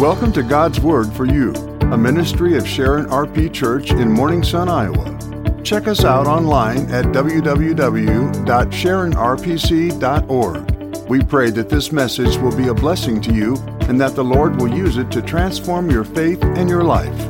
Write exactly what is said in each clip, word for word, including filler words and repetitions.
Welcome to God's Word for You, a ministry of Sharon R P Church in Morning Sun, Iowa. Check us out online at w w w dot sharon r p c dot org. We pray that this message will be a blessing to you and that the Lord will use it to transform your faith and your life.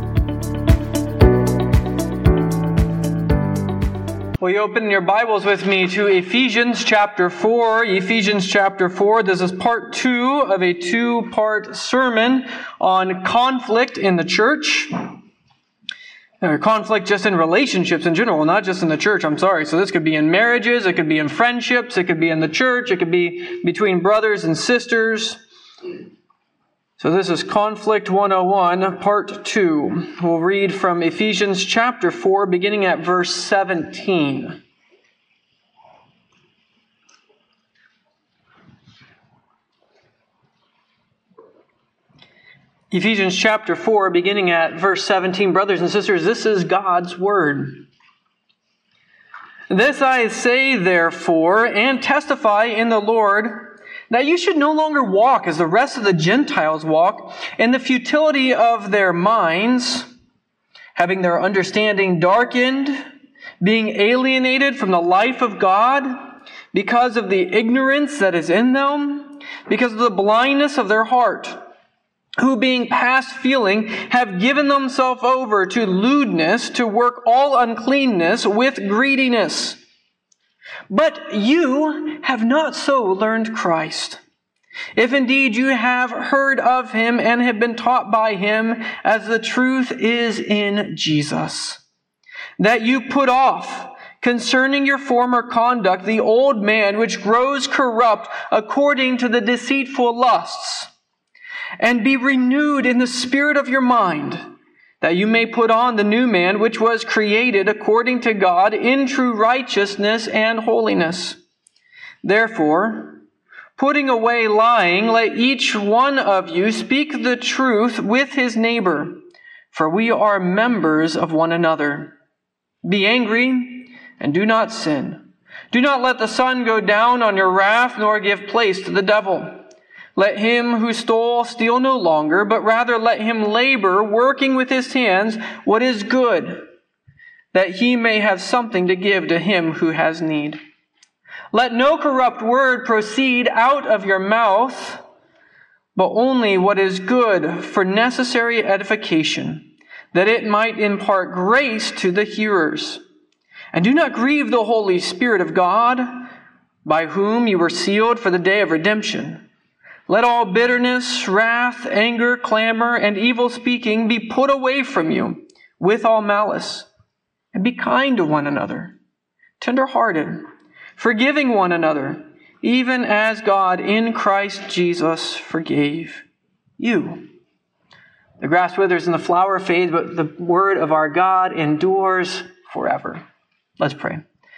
Will you open your Bibles with me to Ephesians chapter four? Ephesians chapter four. This is part two of a two-part sermon on conflict in the church. Or conflict just in relationships in general, not just in the church, I'm sorry. So this could be in marriages, it could be in friendships, it could be in the church, it could be between brothers and sisters. So this is Conflict one oh one, Part two. We'll read from Ephesians chapter four, beginning at verse seventeen. Ephesians chapter four, beginning at verse seventeen. Brothers and sisters, this is God's Word. This I say, therefore, and testify in the Lord, that you should no longer walk as the rest of the Gentiles walk, in the futility of their minds, having their understanding darkened, being alienated from the life of God, because of the ignorance that is in them, because of the blindness of their heart, who being past feeling have given themselves over to lewdness, to work all uncleanness with greediness. But you have not so learned Christ, if indeed you have heard of Him and have been taught by Him, as the truth is in Jesus, that you put off, concerning your former conduct, the old man which grows corrupt according to the deceitful lusts, and be renewed in the spirit of your mind, that you may put on the new man which was created according to God in true righteousness and holiness. Therefore, putting away lying, let each one of you speak the truth with his neighbor, for we are members of one another. Be angry and do not sin. Do not let the sun go down on your wrath, nor give place to the devil. Let him who stole steal no longer, but rather let him labor, working with his hands what is good, that he may have something to give to him who has need. Let no corrupt word proceed out of your mouth, but only what is good for necessary edification, that it might impart grace to the hearers. And do not grieve the Holy Spirit of God, by whom you were sealed for the day of redemption. Let all bitterness, wrath, anger, clamor, and evil speaking be put away from you with all malice. And be kind to one another, tender-hearted, forgiving one another, even as God in Christ Jesus forgave you. The grass withers and the flower fades, but the word of our God endures forever. Let's pray.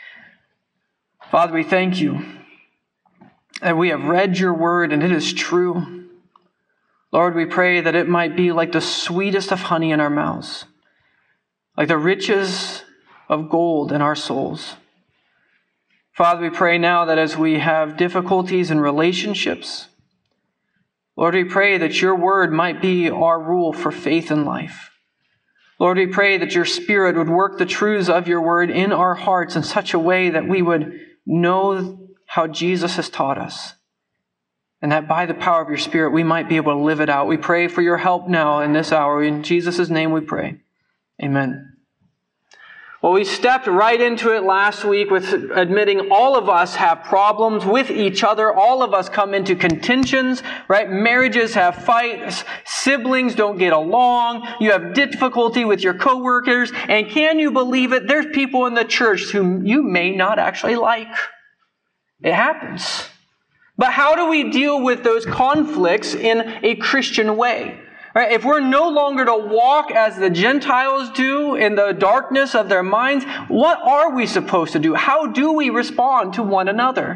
Father, we thank you that we have read your word and it is true. Lord, we pray that it might be like the sweetest of honey in our mouths, like the riches of gold in our souls. Father, we pray now that as we have difficulties in relationships, Lord, we pray that your word might be our rule for faith and life. Lord, we pray that your Spirit would work the truths of your word in our hearts in such a way that we would know how Jesus has taught us, and that by the power of your Spirit we might be able to live it out. We pray for your help now in this hour. In Jesus' name we pray. Amen. Well, we stepped right into it last week with admitting all of us have problems with each other. All of us come into contentions, right? Marriages have fights. Siblings don't get along. You have difficulty with your coworkers. And can you believe it? There's people in the church whom you may not actually like. It happens. But how do we deal with those conflicts in a Christian way? Right? If we're no longer to walk as the Gentiles do in the darkness of their minds, what are we supposed to do? How do we respond to one another?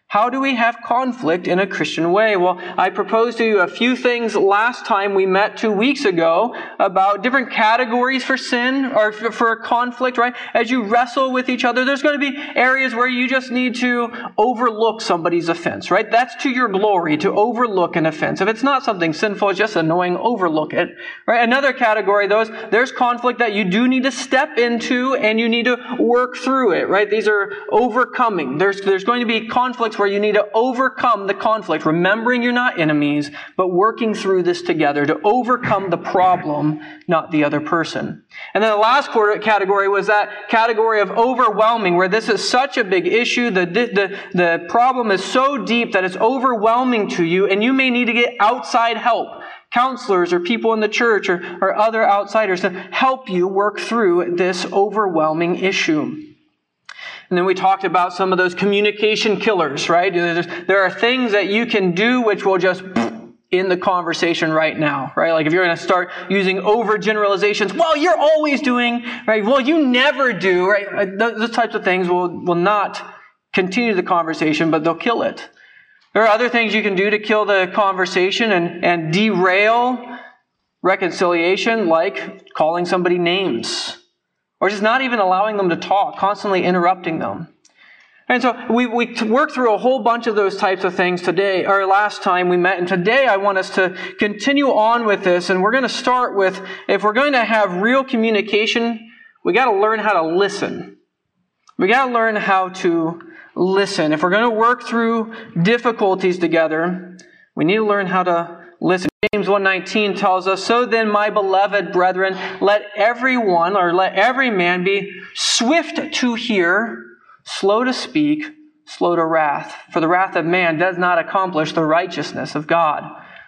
How do we have conflict in a Christian way? Well, I proposed to you a few things last time we met two weeks ago about different categories for sin or for conflict, right? As you wrestle with each other, there's going to be areas where you just need to overlook somebody's offense, right? That's to your glory, to overlook an offense. If it's not something sinful, it's just annoying, overlook it, right? Another category, those, there's conflict that you do need to step into and you need to work through it, right? These are overcoming. There's, there's going to be conflicts where you need to overcome the conflict, remembering you're not enemies, but working through this together to overcome the problem, not the other person. And then the last quarter category was that category of overwhelming, where this is such a big issue, the, the, the problem is so deep that it's overwhelming to you, and you may need to get outside help. Counselors or people in the church or, or other outsiders to help you work through this overwhelming issue. And then we talked about some of those communication killers, right? There are things that you can do which will just end the conversation right now, right? Like if you're going to start using overgeneralizations, well, you're always doing, right? Well, you never do, right? Those types of things will, will not continue the conversation, but they'll kill it. There are other things you can do to kill the conversation and, and derail reconciliation, like calling somebody names. Or just not even allowing them to talk, constantly interrupting them. And so we, we worked through a whole bunch of those types of things today, or last time we met. And today I want us to continue on with this. And we're going to start with, if we're going to have real communication, we got to learn how to listen. We got to learn how to listen. If we're going to work through difficulties together, we need to learn how to listen. James one nineteen tells us, "So then, my beloved brethren, let everyone, or let every man be swift to hear, slow to speak, slow to wrath. For the wrath of man does not accomplish the righteousness of God."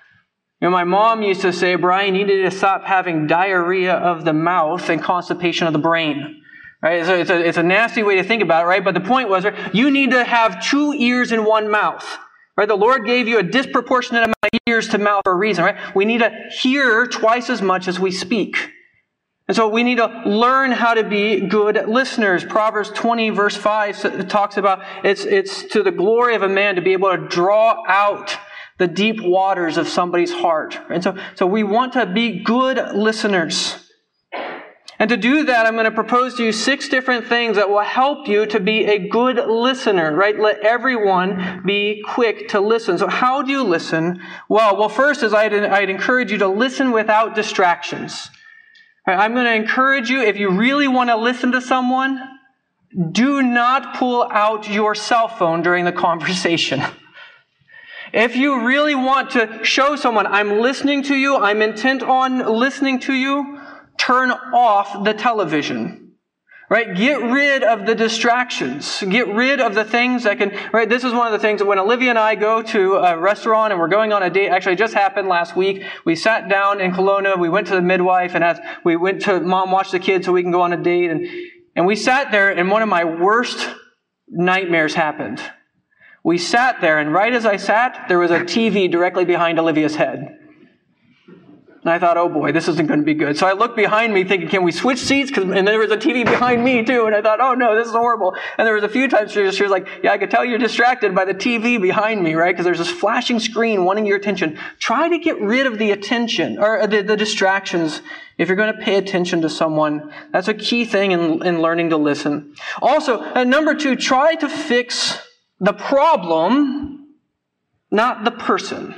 You know, my mom used to say, "Brian, you need to stop having diarrhea of the mouth and constipation of the brain." Right? So it's a, it's a nasty way to think about it, right? But the point was, right, you need to have two ears in one mouth. Right? The Lord gave you a disproportionate amount of ears to mouth for a reason, right? We need to hear twice as much as we speak. And so we need to learn how to be good listeners. Proverbs twenty verse five talks about it's, it's to the glory of a man to be able to draw out the deep waters of somebody's heart. And so, so we want to be good listeners. And to do that, I'm going to propose to you six different things that will help you to be a good listener, right? Let everyone be quick to listen. So how do you listen? Well, well, first is I'd, I'd encourage you to listen without distractions. Right, I'm going to encourage you, if you really want to listen to someone, do not pull out your cell phone during the conversation. If you really want to show someone, I'm listening to you, I'm intent on listening to you, turn off the television, right? Get rid of the distractions. Get rid of the things that can, right? This is one of the things that when Olivia and I go to a restaurant and we're going on a date, actually it just happened last week. We sat down in Kelowna, we went to the midwife, and as we went to mom watch the kids so we can go on a date. And, and we sat there and one of my worst nightmares happened. We sat there and right as I sat, there was a T V directly behind Olivia's head. And I thought, oh boy, this isn't going to be good. So I looked behind me thinking, can we switch seats? Cause, and there was a T V behind me too. And I thought, oh no, this is horrible. And there was a few times she was, she was like, yeah, I could tell you're distracted by the T V behind me, right? Because there's this flashing screen wanting your attention. Try to get rid of the attention or the, the distractions if you're going to pay attention to someone. That's a key thing in, in learning to listen. Also, uh, number two, try to fix the problem, not the person.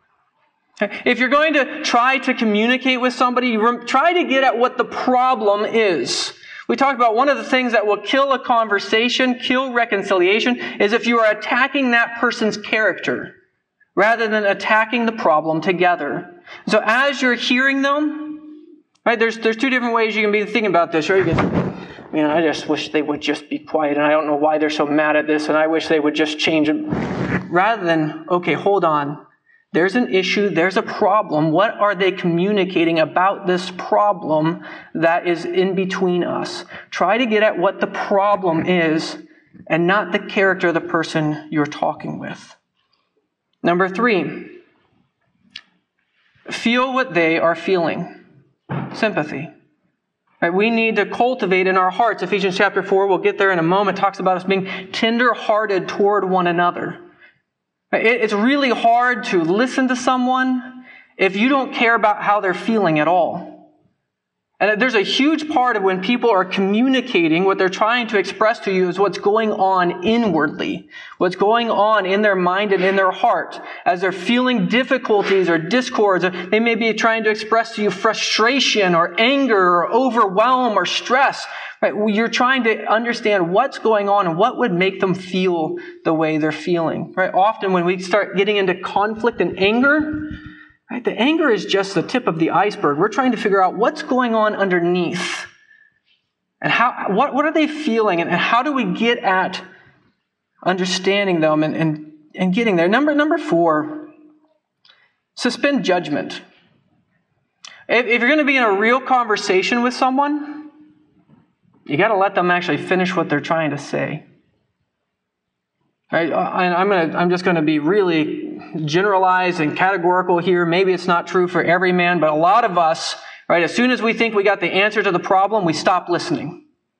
If you're going to try to communicate with somebody, try to get at what the problem is. We talked about one of the things that will kill a conversation, kill reconciliation, is if you are attacking that person's character rather than attacking the problem together. So as you're hearing them, right, there's there's two different ways you can be thinking about this. Right? You can, you know, I just wish they would just be quiet, and I don't know why they're so mad at this, and I wish they would just change it. Rather than, okay, hold on. There's an issue, there's a problem. What are they communicating about this problem that is in between us? Try to get at what the problem is and not the character of the person you're talking with. Number three, feel what they are feeling. Sympathy. Right? We need to cultivate in our hearts. Ephesians chapter four, we'll get there in a moment, talks about us being tender-hearted toward one another. It's really hard to listen to someone if you don't care about how they're feeling at all. And there's a huge part of when people are communicating, what they're trying to express to you is what's going on inwardly, what's going on in their mind and in their heart. As they're feeling difficulties or discords, or they may be trying to express to you frustration or anger or overwhelm or stress. Right? You're trying to understand what's going on and what would make them feel the way they're feeling. Right? Often when we start getting into conflict and anger, right, the anger is just the tip of the iceberg. We're trying to figure out what's going on underneath. And how what, what are they feeling, and, and how do we get at understanding them and, and, and getting there? Number, number four, suspend judgment. If, if you're going to be in a real conversation with someone, you got to let them actually finish what they're trying to say. Right? I'm going to, I'm just going to be really generalized and categorical here. Maybe it's not true for every man, but a lot of us, right, as soon as we think we got the answer to the problem, we stop listening.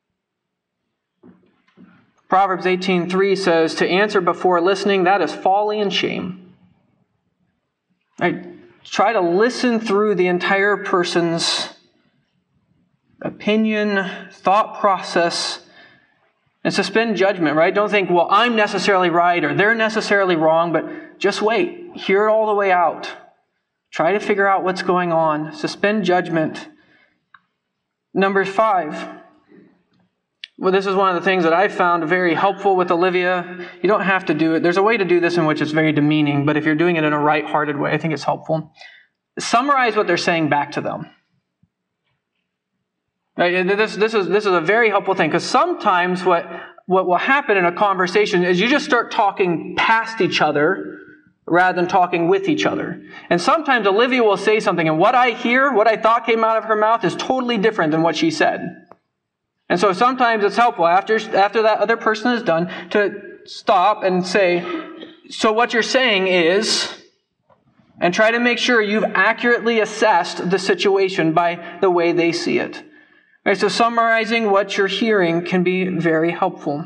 Proverbs eighteen three says, to answer before listening, that is folly and shame. Right? Try to listen through the entire person's opinion, thought process, and suspend judgment, right? Don't think, well, I'm necessarily right or they're necessarily wrong, but just wait. Hear it all the way out. Try to figure out what's going on. Suspend judgment. Number five. Well, this is one of the things that I found very helpful with Olivia. You don't have to do it. There's a way to do this in which it's very demeaning, but if you're doing it in a right-hearted way, I think it's helpful. Summarize what they're saying back to them. Right? This, this, is, this is a very helpful thing, because sometimes what, what will happen in a conversation is you just start talking past each other rather than talking with each other. And sometimes Olivia will say something, and what I hear, what I thought came out of her mouth is totally different than what she said. And so sometimes it's helpful after, after that other person is done to stop and say, so what you're saying is, and try to make sure you've accurately assessed the situation by the way they see it. Right, so summarizing what you're hearing can be very helpful.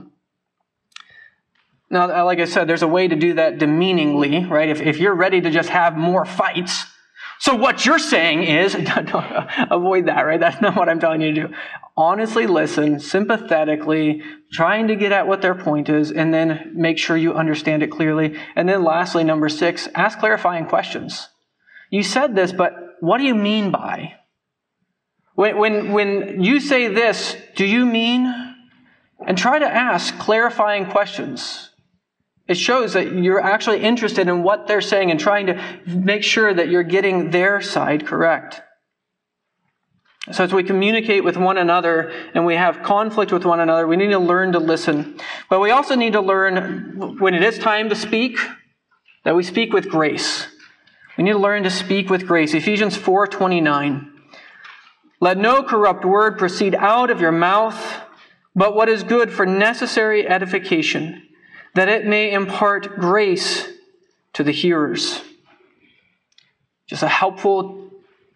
Now, like I said, there's a way to do that demeaningly, right? If, if you're ready to just have more fights, so what you're saying is, avoid that, right? That's not what I'm telling you to do. Honestly listen, sympathetically, trying to get at what their point is, and then make sure you understand it clearly. And then lastly, number six, ask clarifying questions. You said this, but what do you mean by? When, when, when you say this, do you mean? And try to ask clarifying questions. It shows that you're actually interested in what they're saying and trying to make sure that you're getting their side correct. So as we communicate with one another and we have conflict with one another, we need to learn to listen. But we also need to learn when it is time to speak, that we speak with grace. We need to learn to speak with grace. Ephesians four twenty-nine. Let no corrupt word proceed out of your mouth, but what is good for necessary edification, that it may impart grace to the hearers. Just a helpful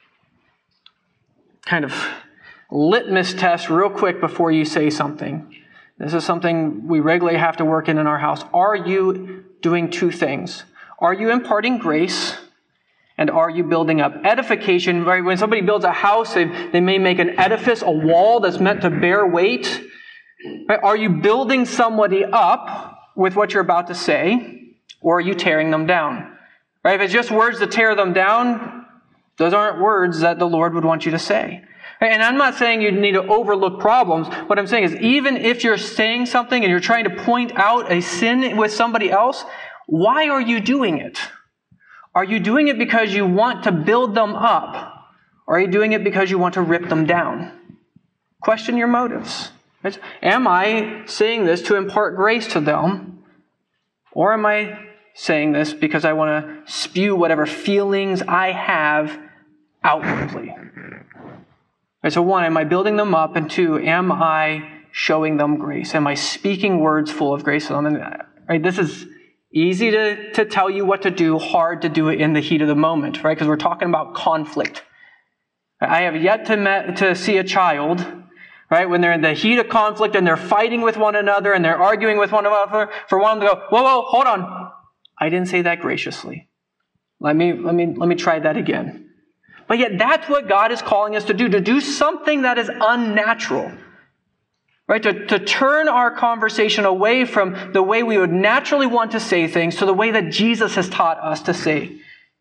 kind of litmus test real quick before you say something. This is something we regularly have to work in in our house. Are you doing two things? Are you imparting grace? And are you building up edification? Right? When somebody builds a house, they, they may make an edifice, a wall that's meant to bear weight. Right? Are you building somebody up with what you're about to say, or are you tearing them down? Right? If it's just words to tear them down, those aren't words that the Lord would want you to say. Right? And I'm not saying you need to overlook problems. What I'm saying is, even if you're saying something and you're trying to point out a sin with somebody else, why are you doing it? Are you doing it because you want to build them up? Or are you doing it because you want to rip them down? Question your motives. Am I saying this to impart grace to them? Or am I saying this because I want to spew whatever feelings I have outwardly? Right, so one, am I building them up? And two, am I showing them grace? Am I speaking words full of grace to them? And, right, this is easy to, to tell you what to do, hard to do it in the heat of the moment, right? Because we're talking about conflict. I have yet to met, to see a child, right, when they're in the heat of conflict and they're fighting with one another and they're arguing with one another, for one to go, whoa, whoa, hold on. I didn't say that graciously. Let me, let me, let me try that again. But yet that's what God is calling us to do, to do something that is unnatural. Right? To, to turn our conversation away from the way we would naturally want to say things to the way that Jesus has taught us to say.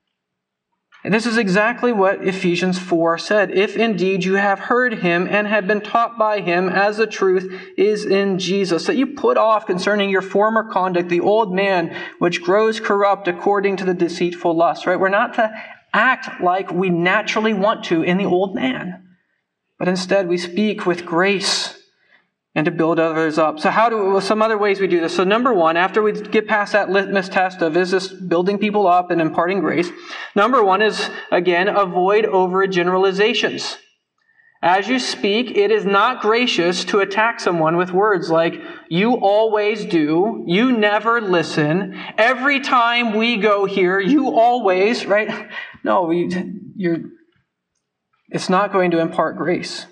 And this is exactly what Ephesians four said. If indeed you have heard him and have been taught by him as the truth is in Jesus, that you put off concerning your former conduct the old man which grows corrupt according to the deceitful lust. Right? We're not to act like we naturally want to in the old man, but instead we speak with grace and to build others up. So how do, well, some other ways we do this. So number one, after we get past that litmus test of is this building people up and imparting grace, number one is, again, avoid overgeneralizations. As you speak, it is not gracious to attack someone with words like, you always do, you never listen, every time we go here, you always, right? No, you, you're, it's not going to impart grace.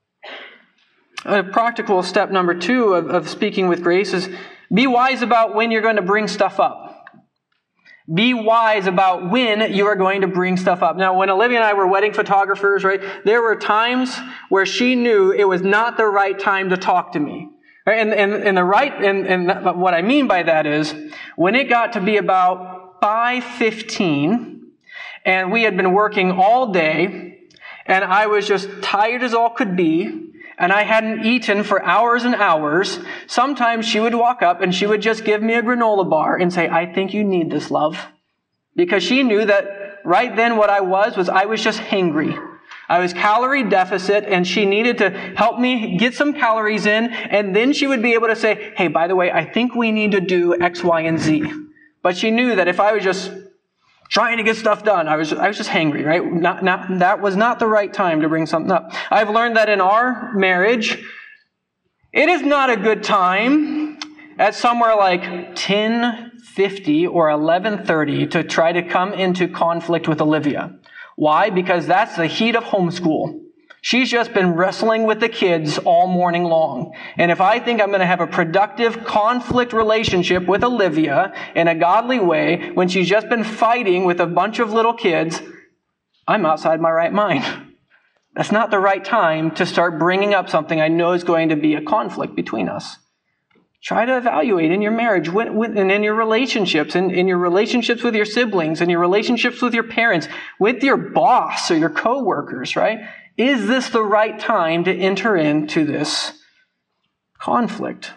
A practical step number two of, of speaking with grace is be wise about when you're going to bring stuff up. Be wise about when you are going to bring stuff up. Now, when Olivia and I were wedding photographers, right, there were times where she knew it was not the right time to talk to me. Right? And, and, and the right, and, and what I mean by that is when it got to be about five fifteen and we had been working all day and I was just tired as all could be, and I hadn't eaten for hours and hours, sometimes she would walk up and she would just give me a granola bar and say, I think you need this, love. Because she knew that right then what I was, was I was just hangry. I was calorie deficit and she needed to help me get some calories in. And then she would be able to say, hey, by the way, I think we need to do X, Y, and Z. But she knew that if I was just trying to get stuff done, I was I was just hangry, right? Not, not, that was not the right time to bring something up. I've learned that in our marriage, it is not a good time at somewhere like ten fifty or eleven thirty to try to come into conflict with Olivia. Why? Because that's the heat of homeschool. She's just been wrestling with the kids all morning long. And if I think I'm going to have a productive conflict relationship with Olivia in a godly way, when she's just been fighting with a bunch of little kids, I'm outside my right mind. That's not the right time to start bringing up something I know is going to be a conflict between us. Try to evaluate in your marriage and in your relationships, in, in your relationships with your siblings, in your relationships with your parents, with your boss or your coworkers, right? Is this the right time to enter into this conflict?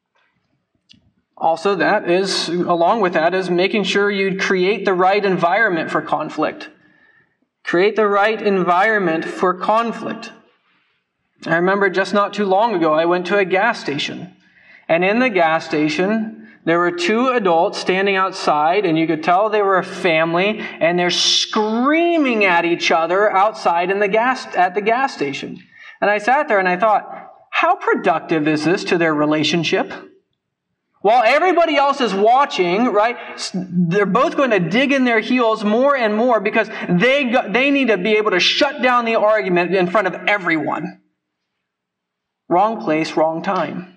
Also, that is, along with that, is making sure you create the right environment for conflict. Create the right environment for conflict. I remember just not too long ago, I went to a gas station. And in the gas station, there were two adults standing outside, and you could tell they were a family, and they're screaming at each other outside in the gas at the gas station. And I sat there and I thought, how productive is this to their relationship? While everybody else is watching, right, they're both going to dig in their heels more and more because they go, they need to be able to shut down the argument in front of everyone. Wrong place, wrong time.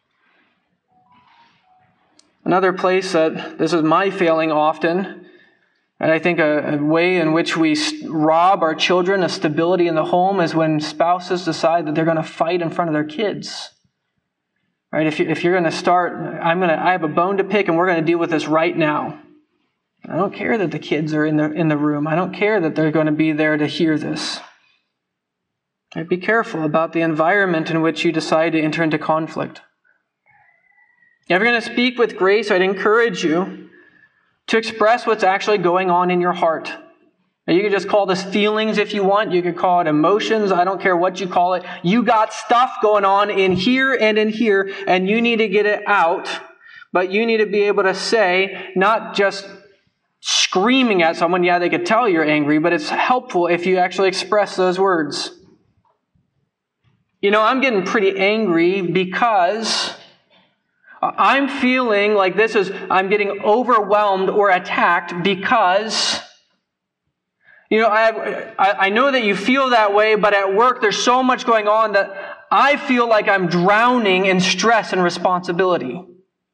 Another place that this is my failing often, and I think a, a way in which we rob our children of stability in the home is when spouses decide that they're going to fight in front of their kids. Right? If, you, if you're going to start, I'm going to, I have a bone to pick, and we're going to deal with this right now. I don't care that the kids are in the in the room. I don't care that they're going to be there to hear this. Right? Be careful about the environment in which you decide to enter into conflict. If you're going to speak with grace, I'd encourage you to express what's actually going on in your heart. Now, you could just call this feelings if you want. You could call it emotions. I don't care what you call it. You got stuff going on in here and in here, and you need to get it out. But you need to be able to say, not just screaming at someone, yeah, they could tell you're angry, but it's helpful if you actually express those words. You know, I'm getting pretty angry because I'm feeling like this is, I'm getting overwhelmed or attacked because, you know, I, I I know that you feel that way, but at work there's so much going on that I feel like I'm drowning in stress and responsibility.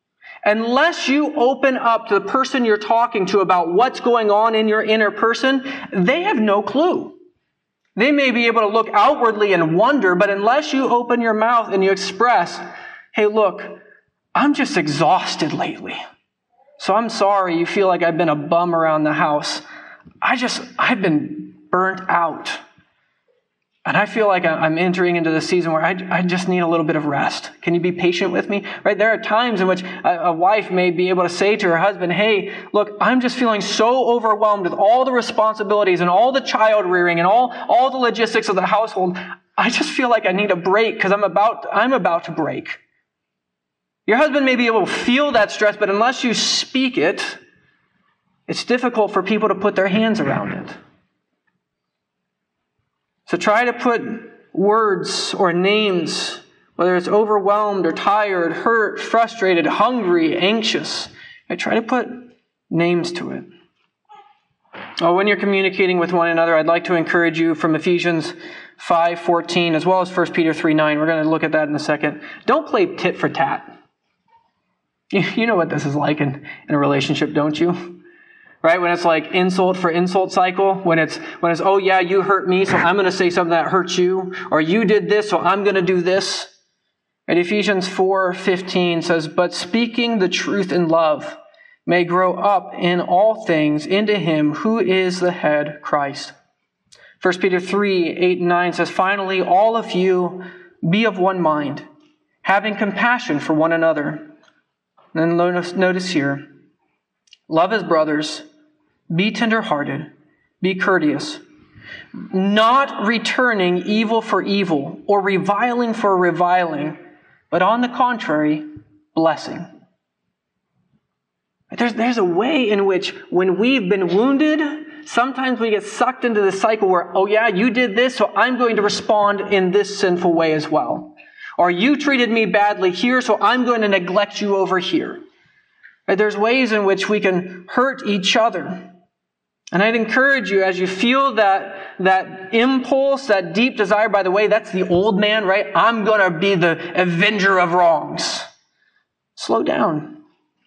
Unless you open up to the person you're talking to about what's going on in your inner person, they have no clue. They may be able to look outwardly and wonder, but unless you open your mouth and you express, hey, look, I'm just exhausted lately. So I'm sorry you feel like I've been a bum around the house. I just, I've been burnt out. And I feel like I'm entering into the season where I, I just need a little bit of rest. Can you be patient with me? Right? There are times in which a, a wife may be able to say to her husband, hey, look, I'm just feeling so overwhelmed with all the responsibilities and all the child rearing and all, all the logistics of the household. I just feel like I need a break because I'm about, I'm about to break. Your husband may be able to feel that stress, but unless you speak it, it's difficult for people to put their hands around it. So try to put words or names, whether it's overwhelmed or tired, hurt, frustrated, hungry, anxious. I try to put names to it. Oh, when you're communicating with one another, I'd like to encourage you from Ephesians five fourteen as well as First Peter three nine. We're going to look at that in a second. Don't play tit for tat. You know what this is like in, in a relationship, don't you? Right? When it's like insult for insult cycle, when it's, when it's, oh yeah, you hurt me, so I'm going to say something that hurts you, or you did this, so I'm going to do this. And Ephesians four fifteen says, but speaking the truth in love may grow up in all things into him who is the head, Christ. First Peter three eight and nine says, finally, all of you be of one mind, having compassion for one another. And then notice, notice here, love as brothers, be tenderhearted, be courteous, not returning evil for evil or reviling for reviling, but on the contrary, blessing. There's, there's a way in which when we've been wounded, sometimes we get sucked into the cycle where, oh yeah, you did this, so I'm going to respond in this sinful way as well. Or you treated me badly here, so I'm going to neglect you over here. There's ways in which we can hurt each other. And I'd encourage you, as you feel that, that impulse, that deep desire, by the way, that's the old man, right? I'm going to be the avenger of wrongs. Slow down.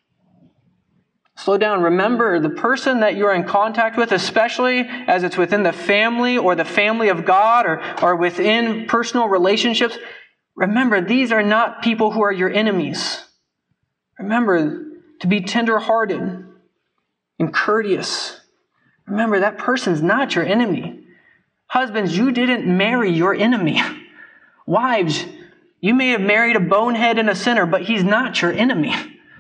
Slow down. Remember, the person that you're in contact with, especially as it's within the family or the family of God or, or within personal relationships, remember, these are not people who are your enemies. Remember to be tender-hearted and courteous. Remember, that person's not your enemy. Husbands, you didn't marry your enemy. Wives, you may have married a bonehead and a sinner, but he's not your enemy.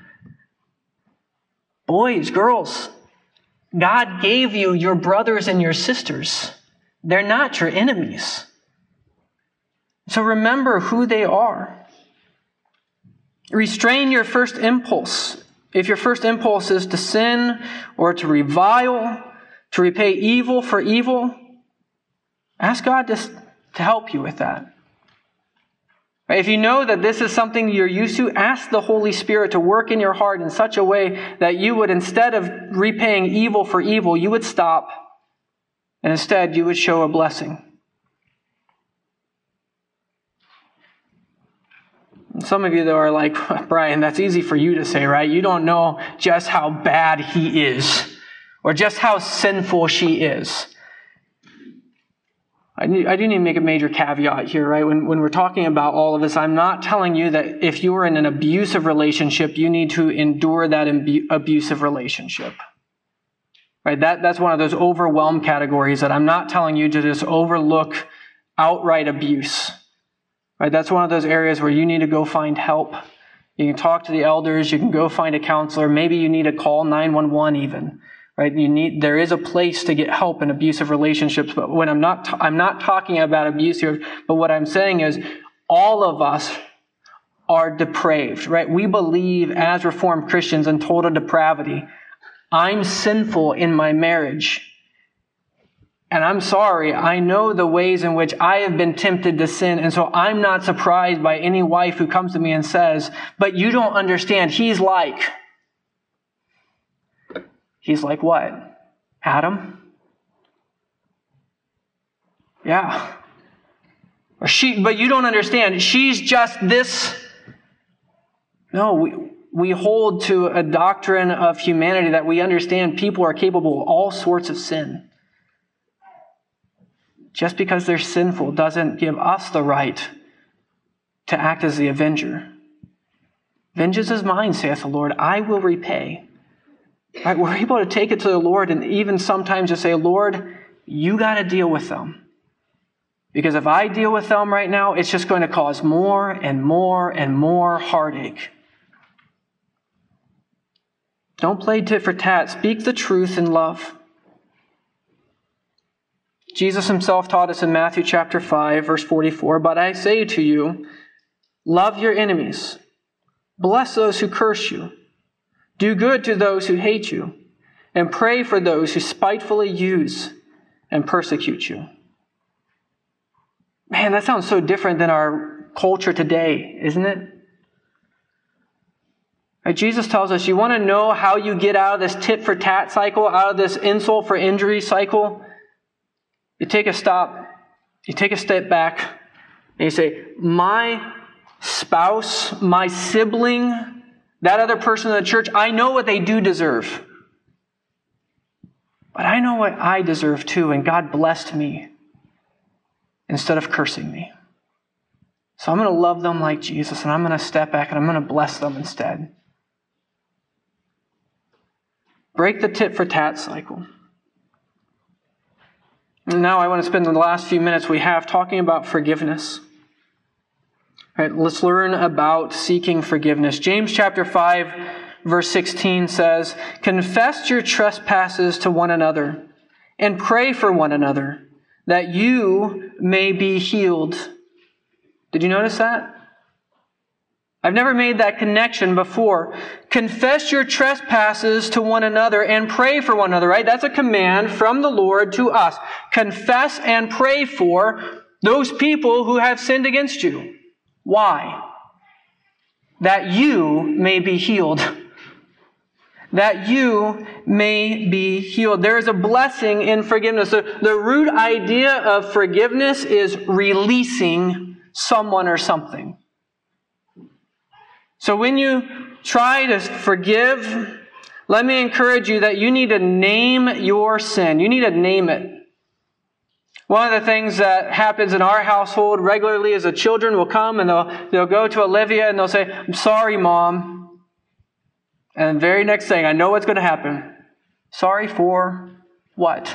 Boys, girls, God gave you your brothers and your sisters. They're not your enemies. So remember who they are. Restrain your first impulse. If your first impulse is to sin or to revile, to repay evil for evil, ask God to, to help you with that. If you know that this is something you're used to, ask the Holy Spirit to work in your heart in such a way that you would, instead of repaying evil for evil, you would stop, and instead you would show a blessing. Some of you, though, are like, Brian, that's easy for you to say, right? You don't know just how bad he is or just how sinful she is. I, need, I do need to make a major caveat here, right? When, when we're talking about all of this, I'm not telling you that if you are in an abusive relationship, you need to endure that imbu- abusive relationship. Right? That, that's one of those overwhelmed categories that I'm not telling you to just overlook outright abuse. Right? That's one of those areas where you need to go find help. You can talk to the elders. You can go find a counselor. Maybe you need to call nine one one even. Right? You need. There is a place to get help in abusive relationships. But when I'm not, t- I'm not talking about abuse here. But what I'm saying is, all of us are depraved. Right? We believe as Reformed Christians in total depravity. I'm sinful in my marriage. And I'm sorry, I know the ways in which I have been tempted to sin. And so I'm not surprised by any wife who comes to me and says, but you don't understand, he's like. He's like what? Adam? Yeah. Or she, but you don't understand, she's just this. No, we, we hold to a doctrine of humanity that we understand people are capable of all sorts of sin. Just because they're sinful doesn't give us the right to act as the avenger. Vengeance is mine, saith the Lord. I will repay. Right? We're able to take it to the Lord and even sometimes just say, Lord, you got to deal with them. Because if I deal with them right now, it's just going to cause more and more and more heartache. Don't play tit for tat. Speak the truth in love. Jesus himself taught us in Matthew chapter five, verse forty-four, but I say to you, love your enemies. Bless those who curse you. Do good to those who hate you. And pray for those who spitefully use and persecute you. Man, that sounds so different than our culture today, isn't it? Right, Jesus tells us, you want to know how you get out of this tit for tat cycle, out of this insult for injury cycle? You take a stop, you take a step back, and you say, my spouse, my sibling, that other person in the church, I know what they do deserve. But I know what I deserve too, and God blessed me instead of cursing me. So I'm going to love them like Jesus, and I'm going to step back and I'm going to bless them instead. Break the tit for tat cycle. And now I want to spend the last few minutes we have talking about forgiveness. All right, let's learn about seeking forgiveness. James chapter five, verse sixteen says, confess your trespasses to one another and pray for one another that you may be healed. Did you notice that? I've never made that connection before. Confess your trespasses to one another and pray for one another, right? That's a command from the Lord to us. Confess and pray for those people who have sinned against you. Why? That you may be healed. That you may be healed. There is a blessing in forgiveness. The, the root idea of forgiveness is releasing someone or something. So when you try to forgive, let me encourage you that you need to name your sin. You need to name it. One of the things that happens in our household regularly is the children will come and they'll, they'll go to Olivia and they'll say, I'm sorry, Mom. And the very next thing, I know what's going to happen. Sorry for what?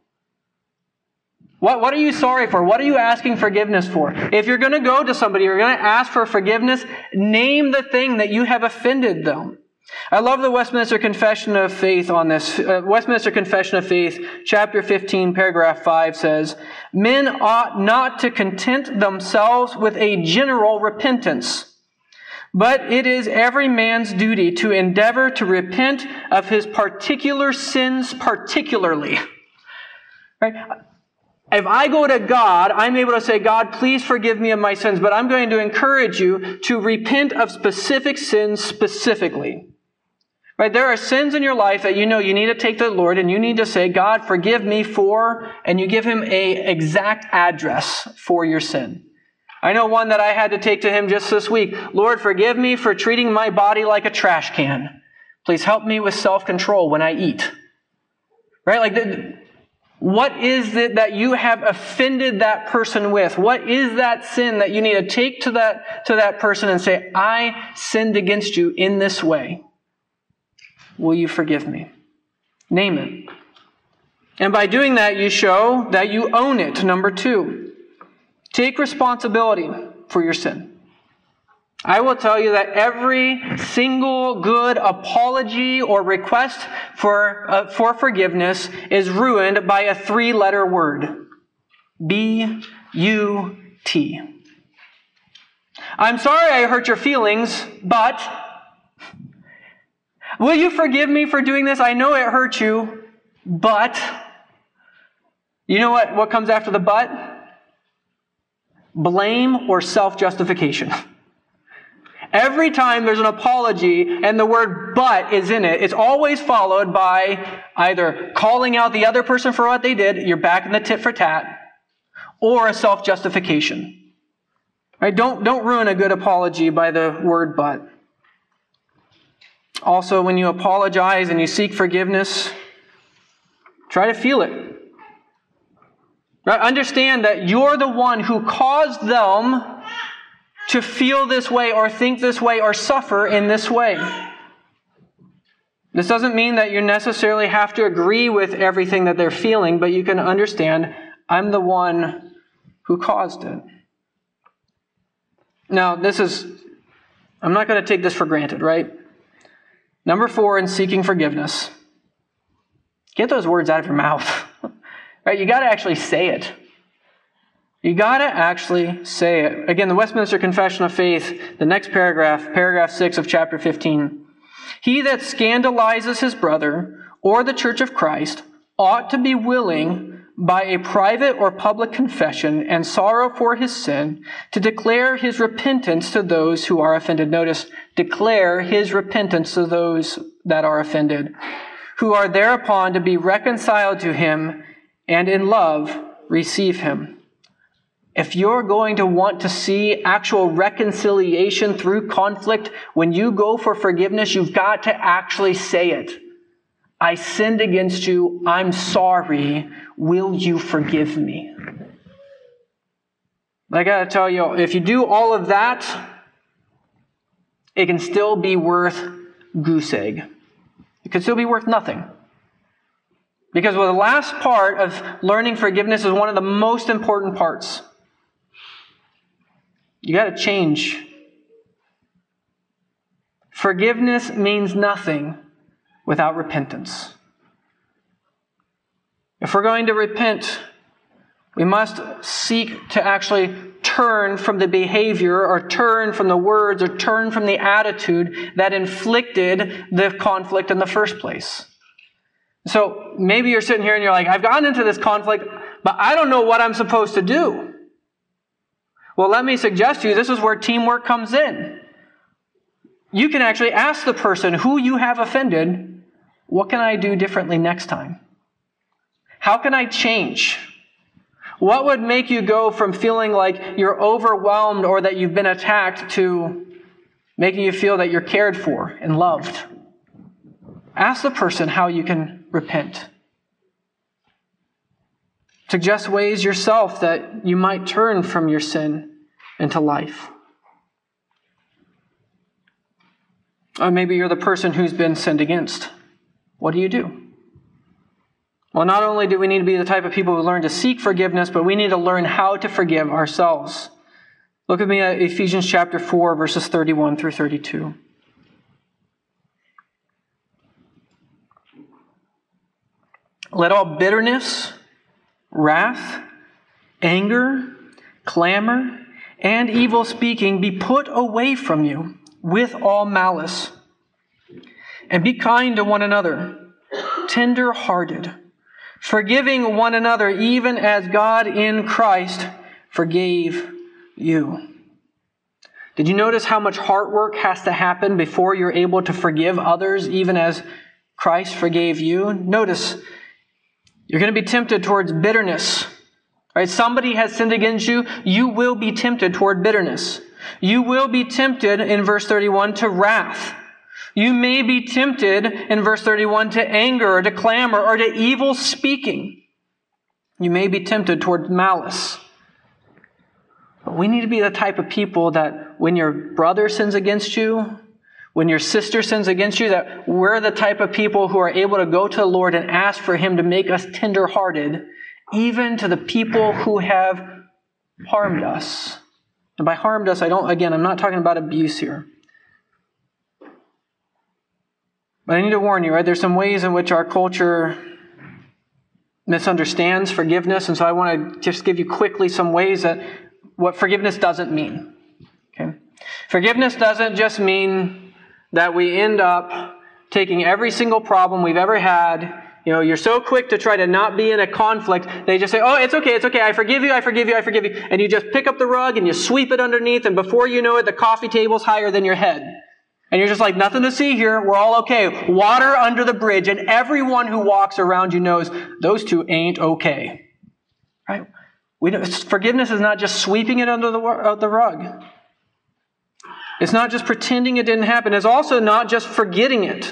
What, what are you sorry for? What are you asking forgiveness for? If you're going to go to somebody, you're going to ask for forgiveness, name the thing that you have offended them. I love the Westminster Confession of Faith on this. Uh, Westminster Confession of Faith, chapter fifteen, paragraph five says, men ought not to content themselves with a general repentance, but it is every man's duty to endeavor to repent of his particular sins particularly. Right? If I go to God, I'm able to say, God, please forgive me of my sins, but I'm going to encourage you to repent of specific sins specifically. Right? There are sins in your life that you know you need to take to the Lord and you need to say, God, forgive me for, and you give him a exact address for your sin. I know one that I had to take to him just this week. Lord, forgive me for treating my body like a trash can. Please help me with self-control when I eat. Right? Like, the, what is it that you have offended that person with? What is that sin that you need to take to that, to that person and say, I sinned against you in this way. Will you forgive me? Name it. And by doing that, you show that you own it. Number two, take responsibility for your sin. I will tell you that every single good apology or request for, uh, for forgiveness is ruined by a three-letter word. B U T. I'm sorry I hurt your feelings, but will you forgive me for doing this? I know it hurt you, but you know what, what comes after the but? Blame or self-justification. Every time there's an apology and the word but is in it, it's always followed by either calling out the other person for what they did, you're back in the tit for tat, or a self-justification. Right? Don't, don't ruin a good apology by the word but. Also, when you apologize and you seek forgiveness, try to feel it. Right? Understand that you're the one who caused them to feel this way or think this way or suffer in this way. This doesn't mean that you necessarily have to agree with everything that they're feeling, but you can understand, I'm the one who caused it. Now, this is, I'm not going to take this for granted, right? Number four, in seeking forgiveness, get those words out of your mouth. Right? You got to actually say it. You got to actually say it. Again, the Westminster Confession of Faith, the next paragraph, paragraph six of chapter fifteen. He that scandalizes his brother or the church of Christ ought to be willing, by a private or public confession and sorrow for his sin, to declare his repentance to those who are offended. Notice, declare his repentance to those that are offended, who are thereupon to be reconciled to him, and in love receive him. If you're going to want to see actual reconciliation through conflict, when you go for forgiveness, you've got to actually say it. I sinned against you. I'm sorry. Will you forgive me? But I got to tell you, if you do all of that, it can still be worth goose egg. It can still be worth nothing. Because well, the last part of learning forgiveness is one of the most important parts. You got to change. Forgiveness means nothing without repentance. If we're going to repent, we must seek to actually turn from the behavior or turn from the words or turn from the attitude that inflicted the conflict in the first place. So maybe you're sitting here and you're like, I've gotten into this conflict, but I don't know what I'm supposed to do. Well, let me suggest to you, this is where teamwork comes in. You can actually ask the person who you have offended, what can I do differently next time? How can I change? What would make you go from feeling like you're overwhelmed or that you've been attacked to making you feel that you're cared for and loved? Ask the person how you can repent. Suggest ways yourself that you might turn from your sin into life. Or maybe you're the person who's been sinned against. What do you do? Well, not only do we need to be the type of people who learn to seek forgiveness, but we need to learn how to forgive ourselves. Look at me at Ephesians chapter four, verses thirty-one through thirty-two. Let all bitterness, wrath, anger, clamor, and evil speaking be put away from you with all malice. And be kind to one another, tender-hearted, forgiving one another, even as God in Christ forgave you. Did you notice how much heart work has to happen before you're able to forgive others, even as Christ forgave you? Notice, you're going to be tempted towards bitterness. Right? Somebody has sinned against you, you will be tempted toward bitterness. You will be tempted, in verse thirty-one, to wrath. You may be tempted, in verse thirty-one, to anger or to clamor or to evil speaking. You may be tempted toward malice. But we need to be the type of people that when your brother sins against you, when your sister sins against you, that we're the type of people who are able to go to the Lord and ask for Him to make us tender-hearted, even to the people who have harmed us. And by harmed us, I don't, again, I'm not talking about abuse here. But I need to warn you, right? There's some ways in which our culture misunderstands forgiveness, and so I want to just give you quickly some ways that what forgiveness doesn't mean. Okay? Forgiveness doesn't just mean that we end up taking every single problem we've ever had. You know, you're so quick to try to not be in a conflict, they just say, oh, it's okay, it's okay, I forgive you, I forgive you, I forgive you. And you just pick up the rug and you sweep it underneath, and before you know it, the coffee table's higher than your head. And you're just like, nothing to see here, we're all okay. Water under the bridge, and everyone who walks around you knows those two ain't okay. Right? We don't, forgiveness is not just sweeping it under the, uh, the rug. It's not just pretending it didn't happen. It's also not just forgetting it.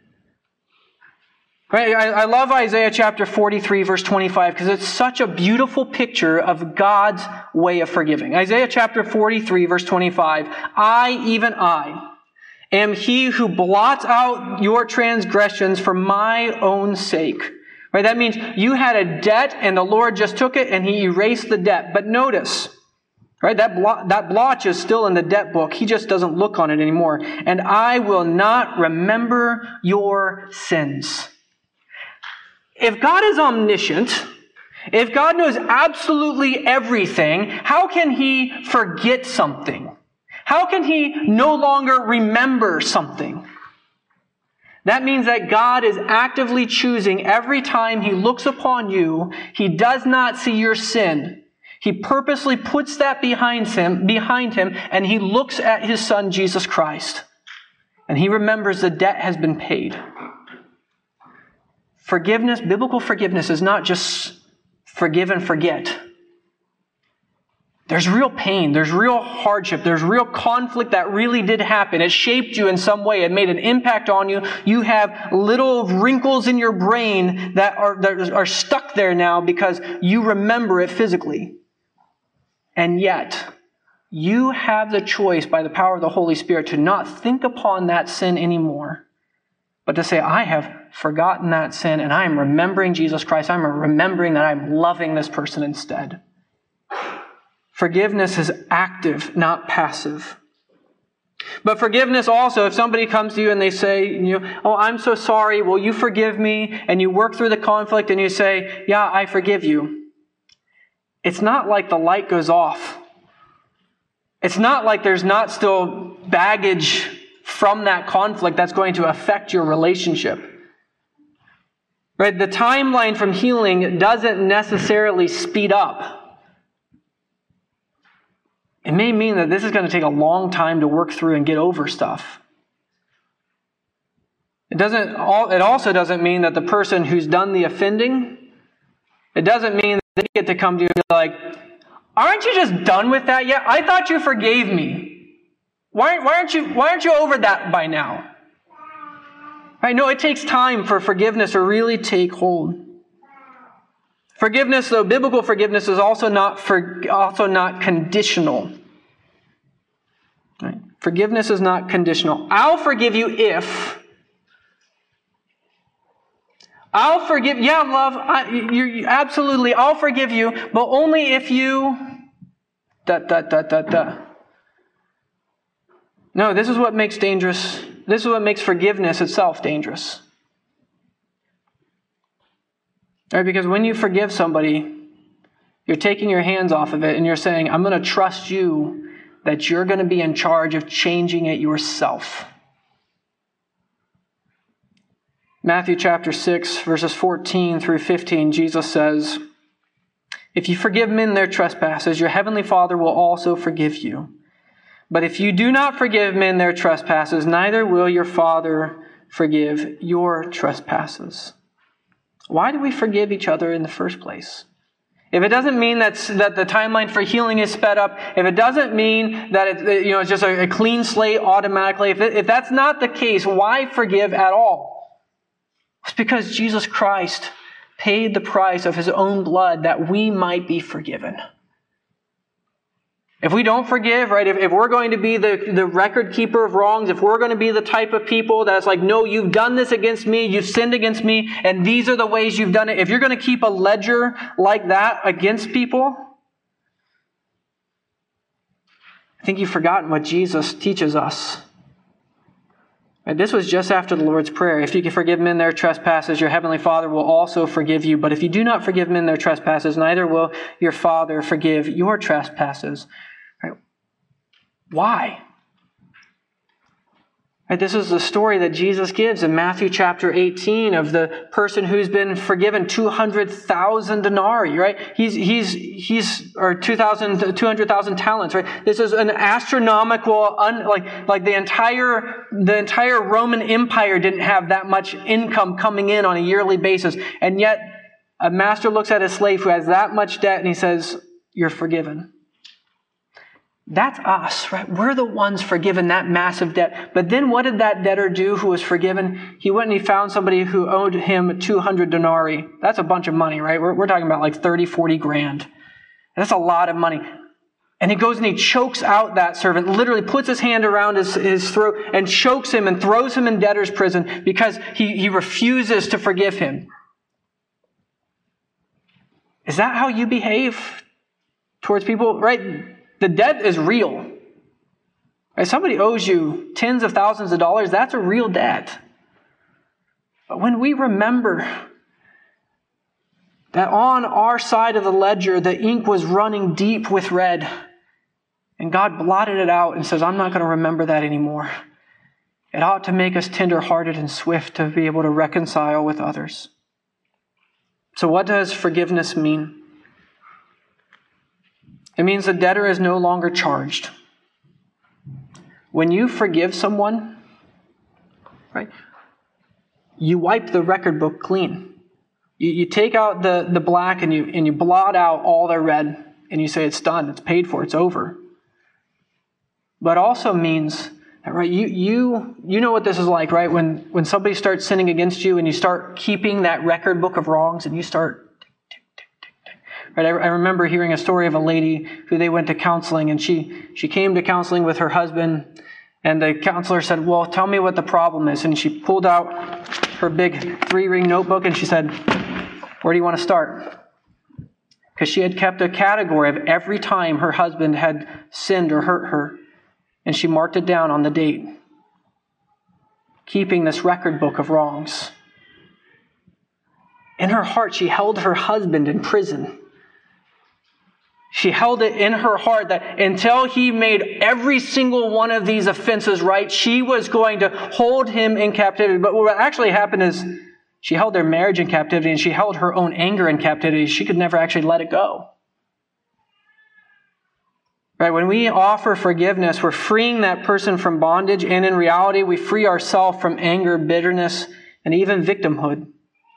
Right? I, I love Isaiah chapter forty-three, verse twenty-five, because it's such a beautiful picture of God's way of forgiving. Isaiah chapter forty-three, verse twenty-five, I, even I, am he who blots out your transgressions for my own sake. Right? That means you had a debt and the Lord just took it and he erased the debt. But notice, right, that blot, that blotch is still in the debt book. He just doesn't look on it anymore. And I will not remember your sins. If God is omniscient, if God knows absolutely everything, how can he forget something? How can he no longer remember something? That means that God is actively choosing every time he looks upon you, he does not see your sin. He purposely puts that behind him, behind him, and he looks at his son, Jesus Christ. And he remembers the debt has been paid. Forgiveness, biblical forgiveness is not just forgive and forget. There's real pain. There's real hardship. There's real conflict that really did happen. It shaped you in some way. It made an impact on you. You have little wrinkles in your brain that are, that are stuck there now because you remember it physically. And yet, you have the choice by the power of the Holy Spirit to not think upon that sin anymore, but to say, I have forgotten that sin and I am remembering Jesus Christ. I'm remembering that I'm loving this person instead. Forgiveness is active, not passive. But forgiveness also, if somebody comes to you and they say, you know, oh, I'm so sorry, will you forgive me? And you work through the conflict and you say, yeah, I forgive you. It's not like the light goes off. It's not like there's not still baggage from that conflict that's going to affect your relationship. Right? The timeline from healing doesn't necessarily speed up. It may mean that this is going to take a long time to work through and get over stuff. It doesn't. It also doesn't mean that the person who's done the offending, it doesn't mean that they get to come to you and be like, aren't you just done with that yet? I thought you forgave me. Why, why aren't you, why aren't you over that by now? Right? No, it takes time for forgiveness to really take hold. Forgiveness, though, biblical forgiveness is also not for, also not conditional. Right? Forgiveness is not conditional. I'll forgive you if. I'll forgive. Yeah, love. I, you absolutely. I'll forgive you, but only if you. Da da da da da. No, this is what makes dangerous. This is what makes forgiveness itself dangerous. Right? Because when you forgive somebody, you're taking your hands off of it and you're saying, I'm going to trust you that you're going to be in charge of changing it yourself. Matthew chapter six, verses fourteen through fifteen, Jesus says, if you forgive men their trespasses, your heavenly Father will also forgive you. But if you do not forgive men their trespasses, neither will your Father forgive your trespasses. Why do we forgive each other in the first place? If it doesn't mean that's, that the timeline for healing is sped up, if it doesn't mean that it, you know, it's just a, a clean slate automatically, if, it, if that's not the case, why forgive at all? It's because Jesus Christ paid the price of his own blood that we might be forgiven. If we don't forgive, right, if, if we're going to be the, the record keeper of wrongs, if we're going to be the type of people that's like, no, you've done this against me, you've sinned against me, and these are the ways you've done it. If you're going to keep a ledger like that against people, I think you've forgotten what Jesus teaches us. Right, this was just after the Lord's Prayer. If you can forgive men their trespasses, your heavenly Father will also forgive you. But if you do not forgive men their trespasses, neither will your Father forgive your trespasses. Right? Why? Right, this is the story that Jesus gives in Matthew chapter eighteen of the person who's been forgiven two hundred thousand denarii, right? He's, he's, he's, or two thousand, two hundred thousand talents, right? This is an astronomical, un, like, like the entire, the entire Roman Empire didn't have that much income coming in on a yearly basis. And yet, a master looks at a slave who has that much debt and he says, you're forgiven. That's us, right? We're the ones forgiven that massive debt. But then what did that debtor do who was forgiven? He went and he found somebody who owed him two hundred denarii. That's a bunch of money, right? We're, we're talking about like thirty, forty grand. That's a lot of money. And he goes and he chokes out that servant, literally puts his hand around his, his throat and chokes him and throws him in debtor's prison because he, he refuses to forgive him. Is that how you behave towards people? Right? The debt is real. Right? Somebody owes you tens of thousands of dollars. That's a real debt. But when we remember that on our side of the ledger, the ink was running deep with red, and God blotted it out and says, I'm not going to remember that anymore. It ought to make us tender-hearted and swift to be able to reconcile with others. So what does forgiveness mean? It means the debtor is no longer charged. When you forgive someone, right, you wipe the record book clean. You, you take out the, the black and you, and you blot out all the red, and you say it's done, it's paid for, it's over. But also means that, right, you you you know what this is like, right? When when somebody starts sinning against you and you start keeping that record book of wrongs and you start Right, I, I remember hearing a story of a lady who they went to counseling, and she, she came to counseling with her husband, and the counselor said, well, tell me what the problem is. And she pulled out her big three-ring notebook, and she said, where do you want to start? Because she had kept a category of every time her husband had sinned or hurt her, and she marked it down on the date, keeping this record book of wrongs. In her heart, she held her husband in prison. She held it in her heart that until he made every single one of these offenses right, she was going to hold him in captivity. But what actually happened is she held their marriage in captivity, and she held her own anger in captivity. She could never actually let it go. Right? When we offer forgiveness, we're freeing that person from bondage, and in reality, we free ourselves from anger, bitterness, and even victimhood.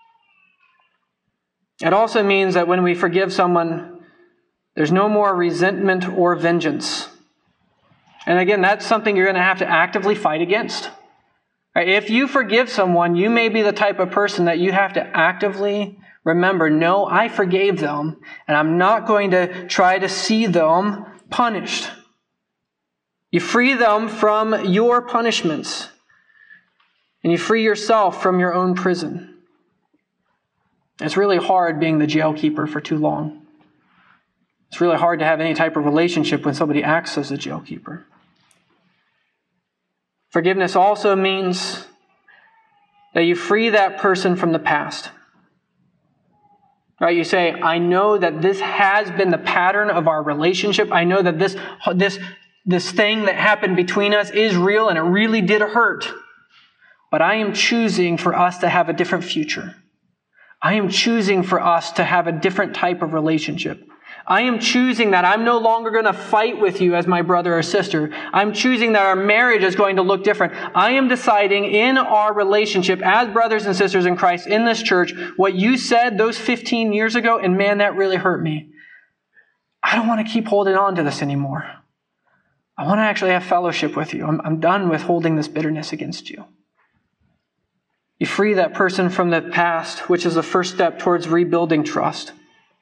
It also means that when we forgive someone, there's no more resentment or vengeance. And again, that's something you're going to have to actively fight against. Right? If you forgive someone, you may be the type of person that you have to actively remember, no, I forgave them, and I'm not going to try to see them punished. You free them from your punishments, and you free yourself from your own prison. It's really hard being the jailkeeper for too long. It's really hard to have any type of relationship when somebody acts as a jailkeeper. Forgiveness also means that you free that person from the past. Right? You say, I know that this has been the pattern of our relationship. I know that this, this, this thing that happened between us is real and it really did hurt. But I am choosing for us to have a different future. I am choosing for us to have a different type of relationship. I am choosing that I'm no longer going to fight with you as my brother or sister. I'm choosing that our marriage is going to look different. I am deciding in our relationship as brothers and sisters in Christ in this church, what you said those fifteen years ago, and man, that really hurt me. I don't want to keep holding on to this anymore. I want to actually have fellowship with you. I'm, I'm done with holding this bitterness against you. You free that person from the past, which is the first step towards rebuilding trust.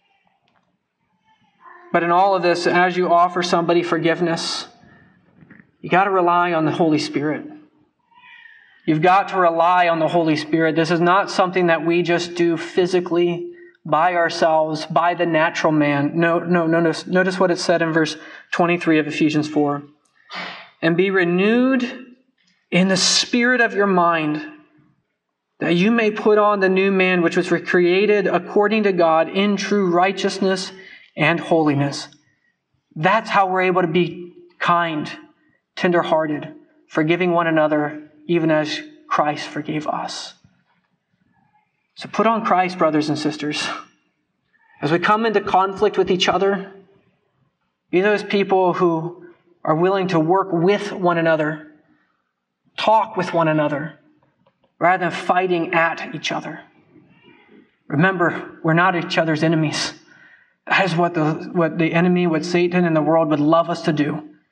But in all of this, as you offer somebody forgiveness, you got to rely on the Holy Spirit. You've got to rely on the Holy Spirit. This is not something that we just do physically by ourselves, by the natural man. No, no, notice, notice what it said in verse twenty-three of Ephesians four. And be renewed in the spirit of your mind, that you may put on the new man, which was created according to God in true righteousness and holiness. That's how we're able to be kind, tender-hearted, forgiving one another, even as Christ forgave us. So put on Christ, brothers and sisters. As we come into conflict with each other, be those people who are willing to work with one another, talk with one another, rather than fighting at each other. Remember, we're not each other's enemies. That is what the, what the enemy, what Satan and the world would love us to do.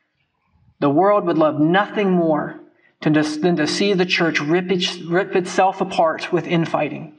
The world would love nothing more than to see the church rip, it, rip itself apart with infighting.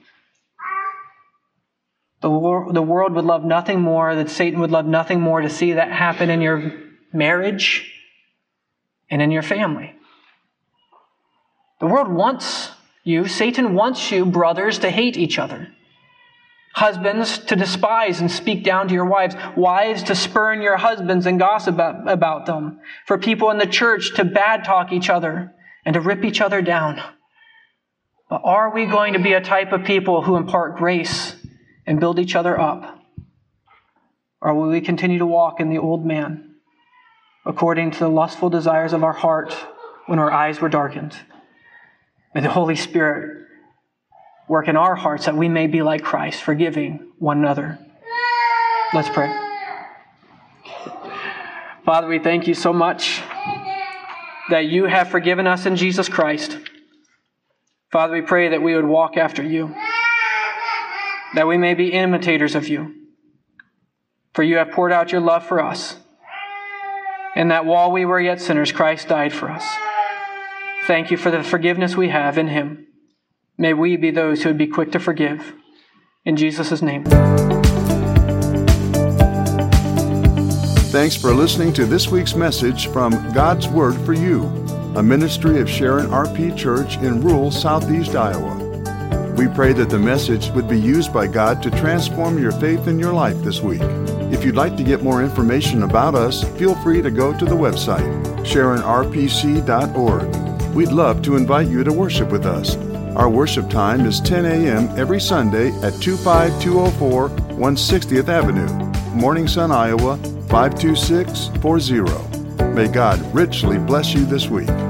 The, war, the world would love nothing more, that Satan would love nothing more to see that happen in your marriage and in your family. The world wants you, Satan wants you, brothers, to hate each other. Husbands to despise and speak down to your wives. Wives to spurn your husbands and gossip about, about them. For people in the church to bad talk each other and to rip each other down. But are we going to be a type of people who impart grace and build each other up? Or will we continue to walk in the old man, according to the lustful desires of our heart when our eyes were darkened? May the Holy Spirit work in our hearts that we may be like Christ, forgiving one another. Let's pray. Father, we thank you so much that you have forgiven us in Jesus Christ. Father, we pray that we would walk after you, that we may be imitators of you. For you have poured out your love for us, and that while we were yet sinners, Christ died for us. Thank you for the forgiveness we have in him. May we be those who would be quick to forgive. In Jesus' name. Thanks for listening to this week's message from God's Word for You, a ministry of Sharon R P Church in rural southeast Iowa. We pray that the message would be used by God to transform your faith in your life this week. If you'd like to get more information about us, feel free to go to the website, sharon r p c dot org. We'd love to invite you to worship with us. Our worship time is ten a.m. every Sunday at two five two oh four one hundred sixtieth Avenue, Morning Sun, Iowa, five two six four zero. May God richly bless you this week.